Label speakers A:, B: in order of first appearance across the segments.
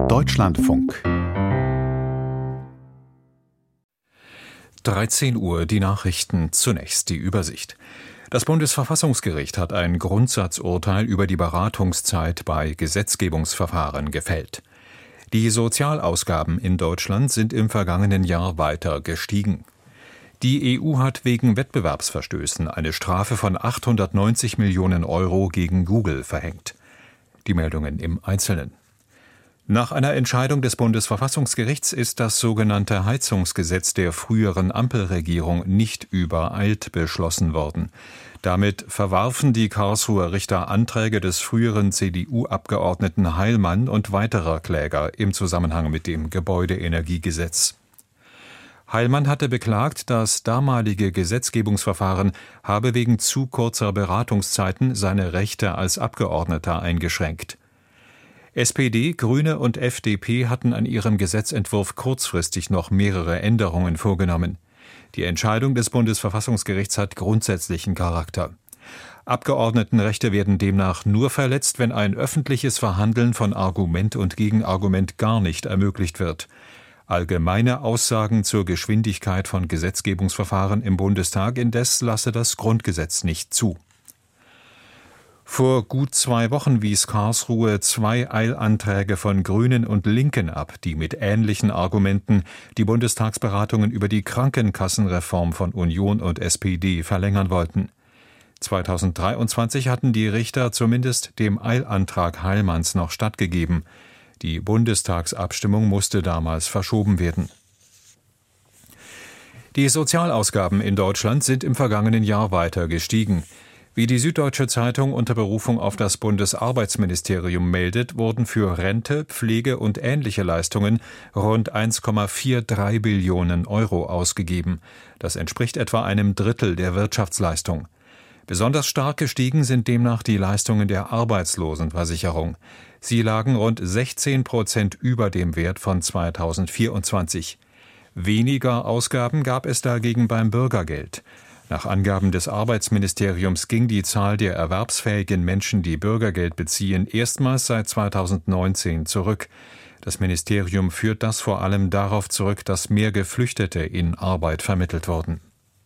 A: Deutschlandfunk
B: 13 Uhr, die Nachrichten, zunächst die Übersicht. Das Bundesverfassungsgericht hat ein Grundsatzurteil über die Beratungszeit bei Gesetzgebungsverfahren gefällt. Die Sozialausgaben in Deutschland sind im vergangenen Jahr weiter gestiegen. Die EU hat wegen Wettbewerbsverstößen eine Strafe von 890 Millionen Euro gegen Google verhängt. Die Meldungen im Einzelnen. Nach einer Entscheidung des Bundesverfassungsgerichts ist das sogenannte Heizungsgesetz der früheren Ampelregierung nicht übereilt beschlossen worden. Damit verwarfen die Karlsruher Richter Anträge des früheren CDU-Abgeordneten Heilmann und weiterer Kläger im Zusammenhang mit dem Gebäudeenergiegesetz. Heilmann hatte beklagt, das damalige Gesetzgebungsverfahren habe wegen zu kurzer Beratungszeiten seine Rechte als Abgeordneter eingeschränkt. SPD, Grüne und FDP hatten an ihrem Gesetzentwurf kurzfristig noch mehrere Änderungen vorgenommen. Die Entscheidung des Bundesverfassungsgerichts hat grundsätzlichen Charakter. Abgeordnetenrechte werden demnach nur verletzt, wenn ein öffentliches Verhandeln von Argument und Gegenargument gar nicht ermöglicht wird. Allgemeine Aussagen zur Geschwindigkeit von Gesetzgebungsverfahren im Bundestag indes lasse das Grundgesetz nicht zu. Vor gut 2 Wochen wies Karlsruhe 2 Eilanträge von Grünen und Linken ab, die mit ähnlichen Argumenten die Bundestagsberatungen über die Krankenkassenreform von Union und SPD verlängern wollten. 2023 hatten die Richter zumindest dem Eilantrag Heilmanns noch stattgegeben. Die Bundestagsabstimmung musste damals verschoben werden. Die Sozialausgaben in Deutschland sind im vergangenen Jahr weiter gestiegen. Wie die Süddeutsche Zeitung unter Berufung auf das Bundesarbeitsministerium meldet, wurden für Rente, Pflege und ähnliche Leistungen rund 1,43 Billionen Euro ausgegeben. Das entspricht etwa einem Drittel der Wirtschaftsleistung. Besonders stark gestiegen sind demnach die Leistungen der Arbeitslosenversicherung. Sie lagen rund 16% über dem Wert von 2024. Weniger Ausgaben gab es dagegen beim Bürgergeld. Nach Angaben des Arbeitsministeriums ging die Zahl der erwerbsfähigen Menschen, die Bürgergeld beziehen, erstmals seit 2019 zurück. Das Ministerium führt das vor allem darauf zurück, dass mehr Geflüchtete in Arbeit vermittelt wurden.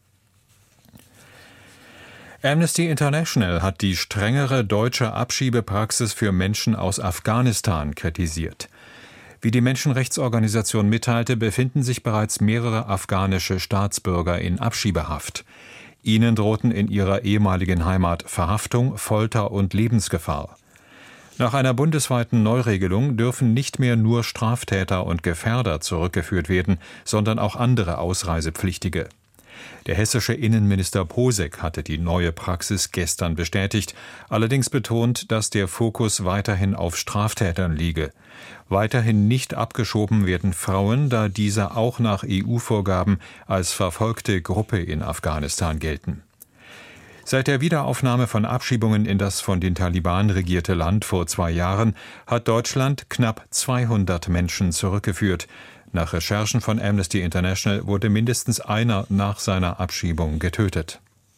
B: Amnesty International hat die strengere deutsche Abschiebepraxis für Menschen aus Afghanistan kritisiert. Wie die Menschenrechtsorganisation mitteilte, befinden sich bereits mehrere afghanische Staatsbürger in Abschiebehaft. Ihnen drohten in ihrer ehemaligen Heimat Verhaftung, Folter und Lebensgefahr. Nach einer bundesweiten Neuregelung dürfen nicht mehr nur Straftäter und Gefährder zurückgeführt werden, sondern auch andere Ausreisepflichtige. Der hessische Innenminister Posek hatte die neue Praxis gestern bestätigt, allerdings betont, dass der Fokus weiterhin auf Straftätern liege. Weiterhin nicht abgeschoben werden Frauen, da diese auch nach EU-Vorgaben als verfolgte Gruppe in Afghanistan gelten. Seit der Wiederaufnahme von Abschiebungen in das von den Taliban regierte Land vor 2 Jahren hat Deutschland knapp 200 Menschen zurückgeführt. Nach Recherchen von Amnesty International wurde mindestens einer nach seiner Abschiebung getötet.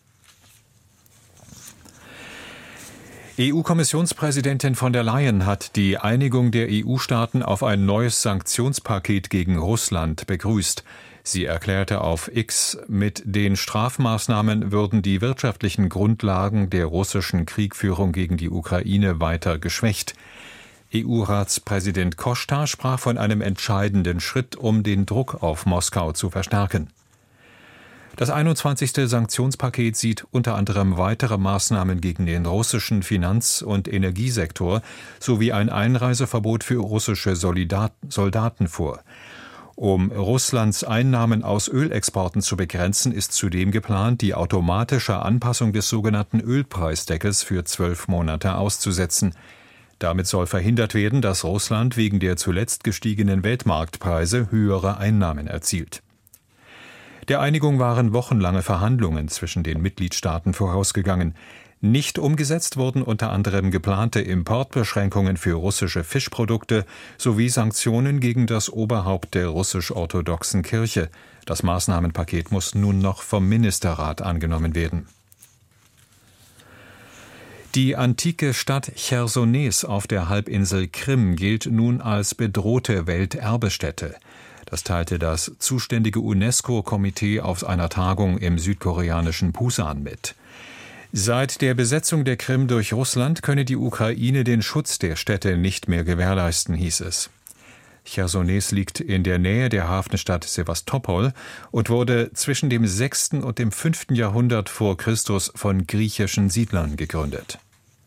B: EU-Kommissionspräsidentin von der Leyen hat die Einigung der EU-Staaten auf ein neues Sanktionspaket gegen Russland begrüßt. Sie erklärte auf X, mit den Strafmaßnahmen würden die wirtschaftlichen Grundlagen der russischen Kriegführung gegen die Ukraine weiter geschwächt. EU-Ratspräsident Costa sprach von einem entscheidenden Schritt, um den Druck auf Moskau zu verstärken. Das 21. Sanktionspaket sieht unter anderem weitere Maßnahmen gegen den russischen Finanz- und Energiesektor sowie ein Einreiseverbot für russische Soldaten vor. Um Russlands Einnahmen aus Ölexporten zu begrenzen, ist zudem geplant, die automatische Anpassung des sogenannten Ölpreisdeckels für 12 Monate auszusetzen. Damit soll verhindert werden, dass Russland wegen der zuletzt gestiegenen Weltmarktpreise höhere Einnahmen erzielt. Der Einigung waren wochenlange Verhandlungen zwischen den Mitgliedstaaten vorausgegangen. Nicht umgesetzt wurden unter anderem geplante Importbeschränkungen für russische Fischprodukte sowie Sanktionen gegen das Oberhaupt der russisch-orthodoxen Kirche. Das Maßnahmenpaket muss nun noch vom Ministerrat angenommen werden. Die antike Stadt Chersones auf der Halbinsel Krim gilt nun als bedrohte Welterbestätte. Das teilte das zuständige UNESCO-Komitee auf einer Tagung im südkoreanischen Pusan mit. Seit der Besetzung der Krim durch Russland könne die Ukraine den Schutz der Städte nicht mehr gewährleisten, hieß es. Chersones liegt in der Nähe der Hafenstadt Sewastopol und wurde zwischen dem 6. und dem 5. Jahrhundert vor Christus von griechischen Siedlern gegründet.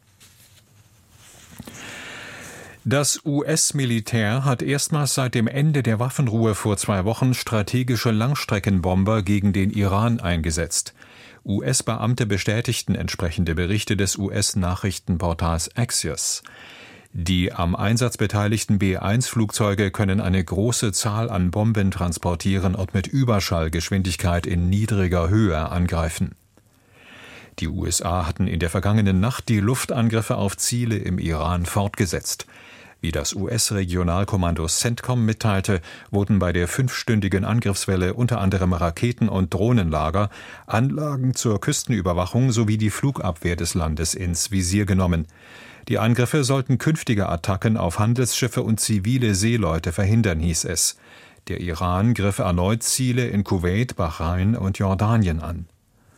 B: Das US-Militär hat erstmals seit dem Ende der Waffenruhe vor 2 Wochen strategische Langstreckenbomber gegen den Iran eingesetzt. US-Beamte bestätigten entsprechende Berichte des US-Nachrichtenportals Axios. Die am Einsatz beteiligten B-1-Flugzeuge können eine große Zahl an Bomben transportieren und mit Überschallgeschwindigkeit in niedriger Höhe angreifen. Die USA hatten in der vergangenen Nacht die Luftangriffe auf Ziele im Iran fortgesetzt. Wie das US-Regionalkommando CENTCOM mitteilte, wurden bei der 5-stündigen Angriffswelle unter anderem Raketen- und Drohnenlager, Anlagen zur Küstenüberwachung sowie die Flugabwehr des Landes ins Visier genommen. Die Angriffe sollten künftige Attacken auf Handelsschiffe und zivile Seeleute verhindern, hieß es. Der Iran griff erneut Ziele in Kuwait, Bahrain und Jordanien an.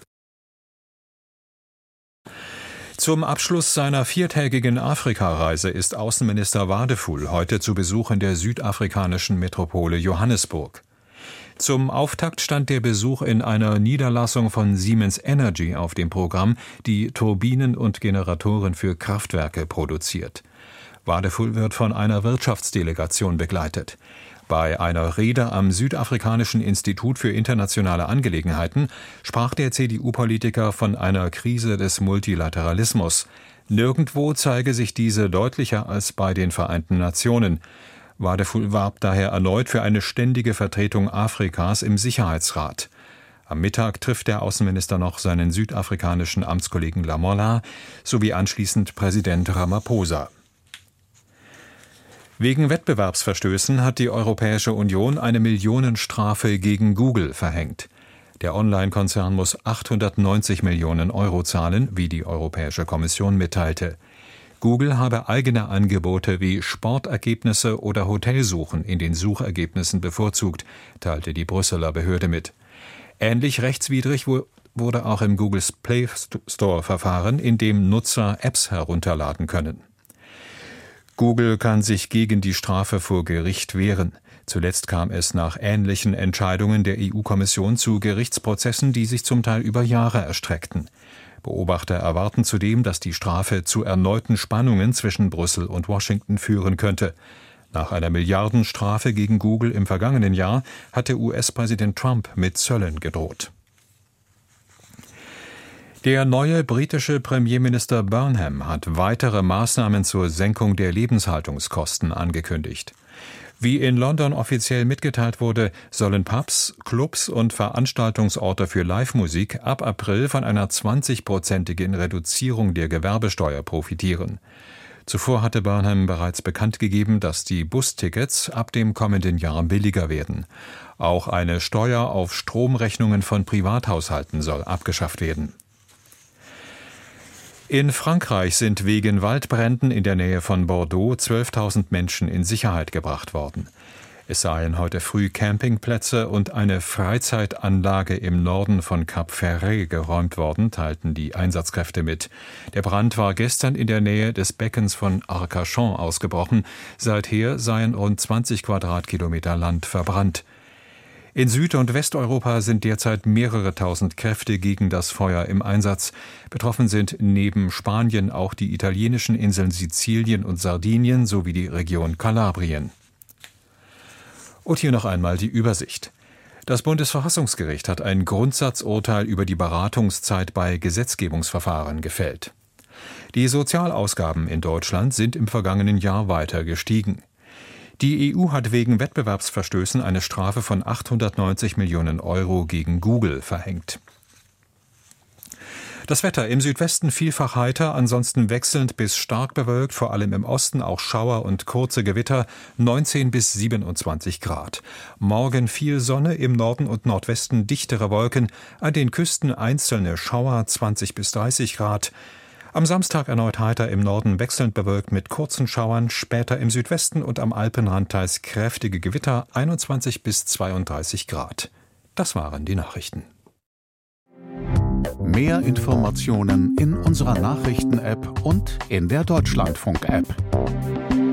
B: Zum Abschluss seiner 4-tägigen Afrikareise ist Außenminister Wadeful heute zu Besuch in der südafrikanischen Metropole Johannesburg. Zum Auftakt stand der Besuch in einer Niederlassung von Siemens Energy auf dem Programm, die Turbinen und Generatoren für Kraftwerke produziert. Wadeful wird von einer Wirtschaftsdelegation begleitet. Bei einer Rede am Südafrikanischen Institut für internationale Angelegenheiten sprach der CDU-Politiker von einer Krise des Multilateralismus. Nirgendwo zeige sich diese deutlicher als bei den Vereinten Nationen. Wadeful warb daher erneut für eine ständige Vertretung Afrikas im Sicherheitsrat. Am Mittag trifft der Außenminister noch seinen südafrikanischen Amtskollegen Lamola sowie anschließend Präsident Ramaphosa. Wegen Wettbewerbsverstößen hat die Europäische Union eine Millionenstrafe gegen Google verhängt. Der Online-Konzern muss 890 Millionen Euro zahlen, wie die Europäische Kommission mitteilte. Google habe eigene Angebote wie Sportergebnisse oder Hotelsuchen in den Suchergebnissen bevorzugt, teilte die Brüsseler Behörde mit. Ähnlich rechtswidrig wurde auch im Googles Play Store verfahren, in dem Nutzer Apps herunterladen können. Google kann sich gegen die Strafe vor Gericht wehren. Zuletzt kam es nach ähnlichen Entscheidungen der EU-Kommission zu Gerichtsprozessen, die sich zum Teil über Jahre erstreckten. Beobachter erwarten zudem, dass die Strafe zu erneuten Spannungen zwischen Brüssel und Washington führen könnte. Nach einer Milliardenstrafe gegen Google im vergangenen Jahr hatte US-Präsident Trump mit Zöllen gedroht. Der neue britische Premierminister Burnham hat weitere Maßnahmen zur Senkung der Lebenshaltungskosten angekündigt. Wie in London offiziell mitgeteilt wurde, sollen Pubs, Clubs und Veranstaltungsorte für Live-Musik ab April von einer 20-prozentigen Reduzierung der Gewerbesteuer profitieren. Zuvor hatte Burnham bereits bekannt gegeben, dass die Bustickets ab dem kommenden Jahr billiger werden. Auch eine Steuer auf Stromrechnungen von Privathaushalten soll abgeschafft werden. In Frankreich sind wegen Waldbränden in der Nähe von Bordeaux 12.000 Menschen in Sicherheit gebracht worden. Es seien heute früh Campingplätze und eine Freizeitanlage im Norden von Cap Ferret geräumt worden, teilten die Einsatzkräfte mit. Der Brand war gestern in der Nähe des Beckens von Arcachon ausgebrochen. Seither seien rund 20 Quadratkilometer Land verbrannt. In Süd- und Westeuropa sind derzeit mehrere tausend Kräfte gegen das Feuer im Einsatz. Betroffen sind neben Spanien auch die italienischen Inseln Sizilien und Sardinien sowie die Region Kalabrien. Und hier noch einmal die Übersicht. Das Bundesverfassungsgericht hat ein Grundsatzurteil über die Beratungszeit bei Gesetzgebungsverfahren gefällt. Die Sozialausgaben in Deutschland sind im vergangenen Jahr weiter gestiegen. Die EU hat wegen Wettbewerbsverstößen eine Strafe von 890 Millionen Euro gegen Google verhängt. Das Wetter im Südwesten vielfach heiter, ansonsten wechselnd bis stark bewölkt, vor allem im Osten auch Schauer und kurze Gewitter, 19 bis 27 Grad. Morgen viel Sonne, im Norden und Nordwesten dichtere Wolken, an den Küsten einzelne Schauer, 20 bis 30 Grad. Am Samstag erneut heiter, im Norden wechselnd bewölkt mit kurzen Schauern, später im Südwesten und am Alpenrand teils kräftige Gewitter, 21 bis 32 Grad. Das waren die Nachrichten.
A: Mehr Informationen in unserer Nachrichten-App und in der Deutschlandfunk-App.